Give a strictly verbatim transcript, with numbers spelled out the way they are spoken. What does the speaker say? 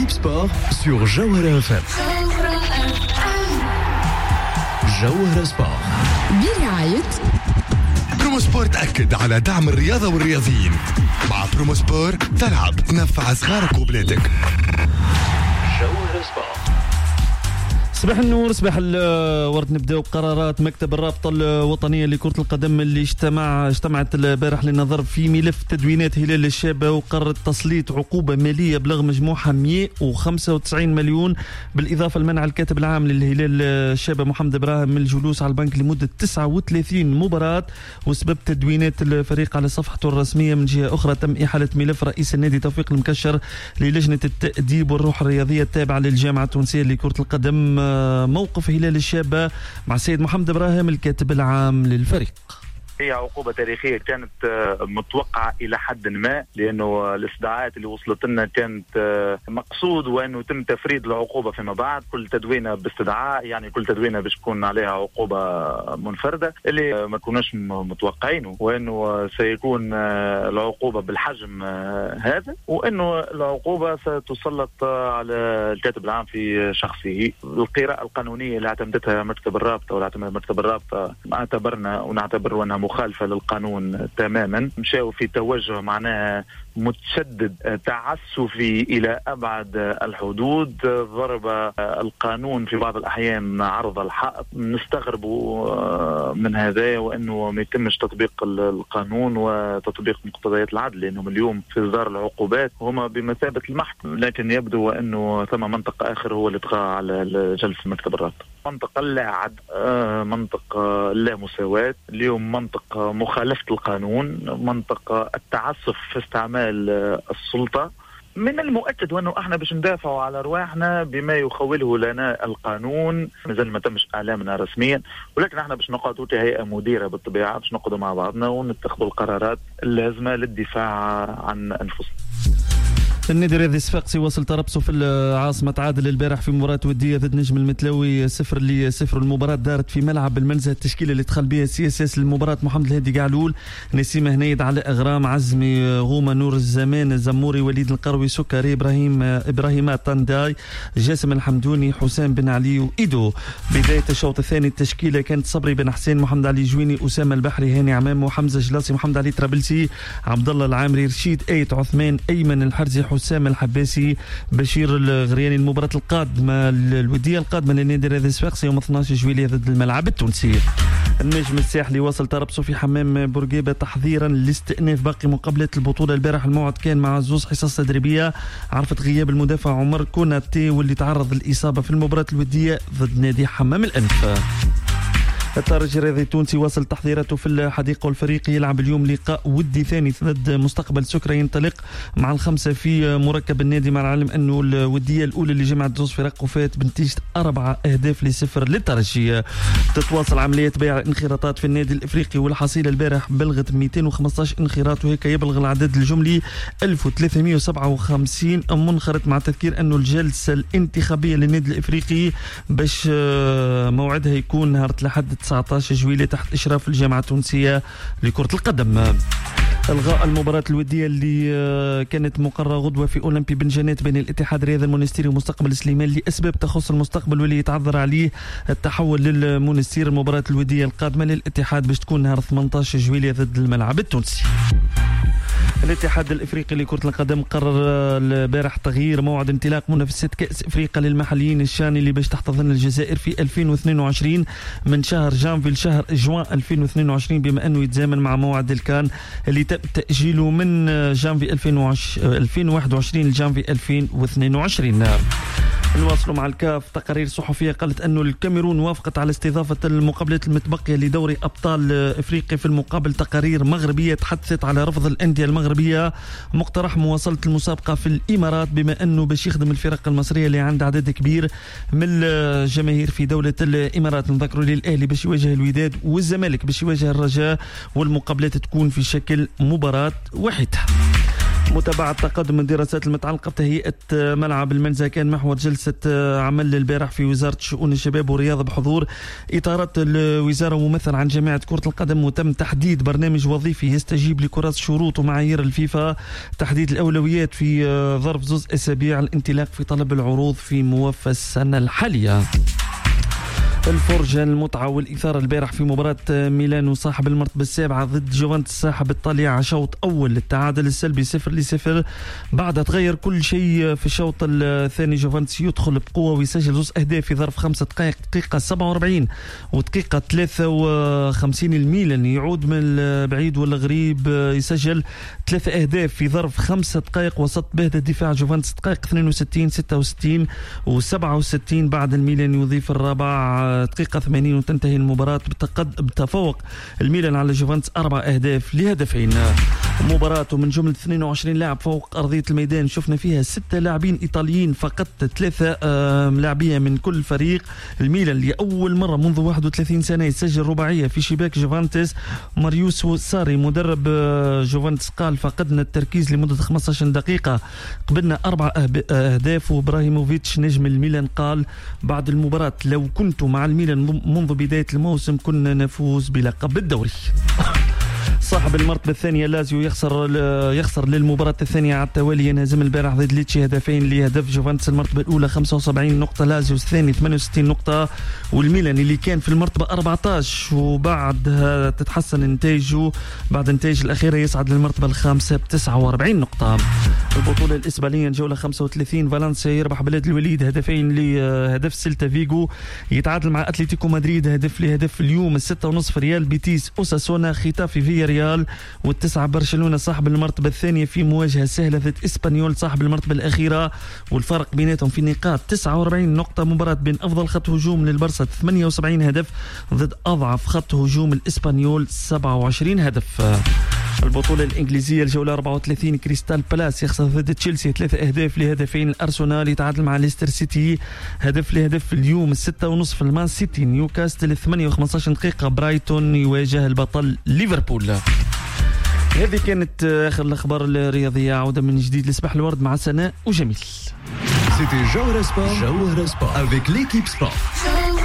L'équipe sport sur Jawhara F M. Jawhara Sport برعاية برومو سبور. تأكد على دعم الرياضة والرياضيين. مع برومو سبور تلعب تنفع صغارك وبلادك. جوهرة سبور. صباح النور، صباح الورد. نبداو بقرارات مكتب الرابطة الوطنية لكرة القدم اللي اجتمع اجتمعت البارح للنظر في ملف تدوينات هلال الشابة، وقررت تسليط عقوبة مالية بلغ مجموعها مئة وخمسة وتسعين مليون، بالإضافة لمنع الكاتب العام للهلال الشابة محمد إبراهيم من الجلوس على البنك لمدة تسعة وثلاثين مباراة وسبب تدوينات الفريق على صفحته الرسمية. من جهة أخرى تم إحالة ملف رئيس النادي توفيق المكشر للجنة التأديب والروح الرياضية التابعة للجامعة التونسية لكرة القدم. موقف هلال الشابة مع السيد محمد إبراهيم الكاتب العام للفريق. هي عقوبة تاريخية كانت متوقعة إلى حد ما، لأنه الاستدعاءات اللي وصلت لنا كانت مقصود وأنه تم تفريد العقوبة فيما بعد. كل تدوينة باستدعاء، يعني كل تدوينة باش تكون عليها عقوبة منفردة اللي ما كناش متوقعينه، وأنه سيكون العقوبة بالحجم هذا، وأنه العقوبة ستسلط على الكاتب العام في شخصه. القراءة القانونية اللي اعتمدتها مكتب الرابطة واللي اعتمدها مكتب الرابطة اعتبرنا ونعتبر أنها مخالفة للقانون تماما. مشاو في توجه معناها متشدد تعسفي إلى أبعد الحدود، ضرب القانون في بعض الأحيان عرض الحائط. نستغربوا من هذا وأنه ما يتمش تطبيق القانون وتطبيق مقتضيات العدل، لأنهم اليوم في إصدار العقوبات هما بمثابة المحكمة، لكن يبدو أنه ثم منطق آخر هو اللي طغى على جلسة مكتب الرابطة. منطق لا عدل، منطق لا مساواة، اليوم منطق مخالفة القانون، منطق التعسف في استعمال السلطة. من المؤكد وأنه احنا باش ندافعوا على رواحنا بما يخوله لنا القانون. مازال ما تمش اعلامنا رسميا، ولكن احنا باش نقعدوا كهيئة مديرة بالطبيعة، باش نقعدوا مع بعضنا ونتخذوا القرارات اللازمة للدفاع عن انفسنا. النادي الرياضي الصفاقسي واصل تربصه في العاصمة، تعادل البارح في مباراة ودية ضد نجم المتلاوي صفر لصفر. المباراة دارت في ملعب المنزه. التشكيلة اللي دخل بها سي اس اس للمباراة: محمد الهادي قعلول، نسيم هنيد، علاء غرام، عزمي غومة، نور الزمان، الزموري، وليد القروي، سكري، ابراهيم ابراهيم طنداي، جاسم الحمدوني، حسام بن علي وإيدو. بداية الشوط الثاني التشكيلة كانت صبري بن حسين، محمد علي جويني، أسامة البحري، هاني عمام، وحمزة جلاسي، محمد علي ترابلسي، عبد الله العامري، رشيد ايت، عثمان أيمن الحرزي، حسام الحباسي، بشير الغرياني. المباراة القادمة الودية القادمة للنادي الرياضي الصفاقسي يوم اثني عشر جويلية ضد الملعب التونسي. النجم الساحلي واصل تربصه في حمام بورقيبة تحضيرا لاستئناف باقي مقابلات البطولة. البارح الموعد كان مع زوز حصص تدريبية عرفت غياب المدافع عمر كوناتي واللي تعرض للإصابة في المباراة الودية ضد نادي حمام الأنف. الترجي الرياضي التونسي واصل تحضيراته في الحديقة، والفريق يلعب اليوم لقاء ودي ثاني ضد مستقبل سكرة، ينطلق مع الخمسة في مركب النادي، مع العلم أنه الودية الأولى اللي جمعت زوز فرق وفات بنتيجة أربعة أهداف لصفر للترجي. تتواصل عمليات بيع الانخراطات في النادي الإفريقي، والحصيلة البارح بلغت مئتين وخمسة عشر انخراط، وهيك يبلغ العدد الجملي ألف وثلاثمئة وسبعة وخمسين منخرط، مع تذكير أنه الجلسة الانتخابية للنادي الإفريقي باش موعدها يكون نهار الأحد تسعة عشر جويلية تحت إشراف الجامعة التونسية لكرة القدم. الغاء المباراة الودية اللي كانت مقررة غدوة في أولمبي بن جنات بين الاتحاد الرياضي المونستيري ومستقبل سليمان لأسباب تخص المستقبل، واللي يتعذر عليه التحول للمونستير. المباراة الودية القادمة للاتحاد باش تكون نهار ثمانية عشر جويلية ضد الملعب التونسي. الاتحاد الافريقي لكرة القدم قرر البارح تغيير موعد انطلاق منافسة كأس افريقيا للمحليين الشاني اللي باش تحتضن الجزائر في ألفين واثنين وعشرين من شهر جانفي لشهر جوان ألفين واثنين وعشرين، بما انه يتزامن مع موعد الكان اللي تم تأجيله من جانفي ألفين وواحد وعشرين لجانفي ألفين واثنين وعشرين. نواصلوا مع الكاف. تقارير صحفية قالت أنه الكاميرون وافقت على استضافة المقابلات المتبقية لدوري أبطال إفريقيا، في المقابل تقارير مغربية تحدثت على رفض الأندية المغربية مقترح مواصلة المسابقة في الإمارات، بما أنه باش يخدم الفرق المصرية اللي عندها عدد كبير من الجماهير في دولة الإمارات. نذكروا للأهلي باش يواجه الوداد والزمالك باش يواجه الرجاء، والمقابلات تكون في شكل مباراة واحدة. متابعة تقدم الدراسات المتعلقة بتهيئة ملعب المنزه كان محور جلسة عمل البارح في وزارة شؤون الشباب والرياضة بحضور إطارات الوزارة وممثل عن جامعة كرة القدم، وتم تحديد برنامج وظيفي يستجيب لكرة شروط ومعايير الفيفا، تحديد الأولويات في ظرف زوز أسابيع، الانطلاق في طلب العروض في موفى السنة الحالية. الفرجة المتعة والإثارة البارح في مباراة ميلان وصاحب المرتبة السابعة ضد جوفنتس صاحب الطليعة، شوط أول التعادل السلبي صفر لصفر. بعد تغير كل شيء في الشوط الثاني، جوفنتس يدخل بقوة ويسجل زوج أهداف في ظرف خمسة دقائق، دقيقة سبعة وأربعين ودقيقة ثلاثة وخمسين. الميلان يعود من البعيد والغريب، يسجل ثلاثة أهداف في ظرف خمسة دقائق وسط بهدة دفاع جوفنتس، دقائق اثنين وستين ستة وستين وسبعة وستين. بعد الميلان يضيف الرابع دقيقة ثمانين وتنتهي المباراة بتقد... بتفوق الميلان على جوفنتس أربع أهداف لهدفين. مباراة من جملة اثنين وعشرين لاعب فوق أرضية الميدان شفنا فيها ستة لاعبين إيطاليين فقط، ثلاثة لاعبية من كل فريق. الميلان لأول مرة منذ واحد وثلاثين سنة يسجل رباعية في شباك جوفنتس. ماريوس ساري مدرب جوفنتس قال فقدنا التركيز لمدة خمسة عشر دقيقة، قبلنا أربع أهداف. وإبراهيموفيتش نجم الميلان قال بعد المباراة لو كنت مع الميلان منذ بداية الموسم كنا نفوز بلقب الدوري. صاحب المرتبة الثانية لازيو يخسر يخسر للمباراة الثانية على التوالي، ينهزم البارح ضد ليتشي هدفين لهدف. جوفنتس المرتبة الأولى خمسة وسبعين نقطة، لازيو الثاني ثمانية وستين نقطة، والميلان اللي كان في المرتبة أربعة عشر وبعدها تتحسن نتائجه بعد النتائج الأخيرة يصعد للمرتبة الخامسة ب تسعة وأربعين نقطة. البطولة الإسبانية الجولة خمسة وثلاثين، فالنسيا يربح بلاد الوليد هدفين لهدف. سيلتا فيغو يتعادل مع أتلتيكو مدريد هدف لهدف. اليوم الستة ونصف ريال بيتيس أوساسونا ختافي فيا ريال، والتسعة برشلونة صاحب المرتبة الثانية في مواجهة سهلة ضد إسبانيول صاحب المرتبة الأخيرة، والفرق بيناتهم في النقاط تسعة وأربعين نقطة. مباراة بين أفضل خط هجوم للبرسا ثمانية وسبعين هدف ضد أضعف خط هجوم الإسبانيول سبعة وعشرين هدف. البطولة الإنجليزية الجولة أربعة وثلاثين، كريستال بالاس يخسر ضد تشيلسي ثلاثة أهداف لهدفين. الأرسنال يتعادل مع ليستر سيتي هدف لهدف. اليوم الستة ونصف المان سيتي نيوكاسل ثمانية وخمسة عشر دقيقة، برايتون يواجه البطل ليفربول. هذه كانت آخر الأخبار الرياضية. عودة من جديد لسباح الورد مع سناء وجميل. C'était Jawahara Sport, Jawahara Sport avec l'équipe sport.